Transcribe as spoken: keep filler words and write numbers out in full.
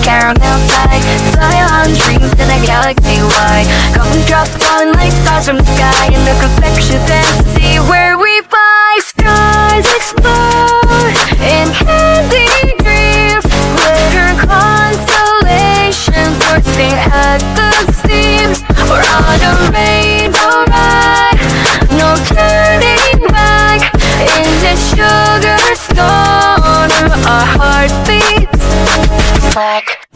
caramel sky. Fly on dreams in a galaxy wide. Come drop down like stars from the sky in the confection fantasy where we fly. Stars explode in candy dreams. Glitter constellations bursting at the seams. We're on a rainbow ride, no turning back. In this sugar storm, our heartbeats slack.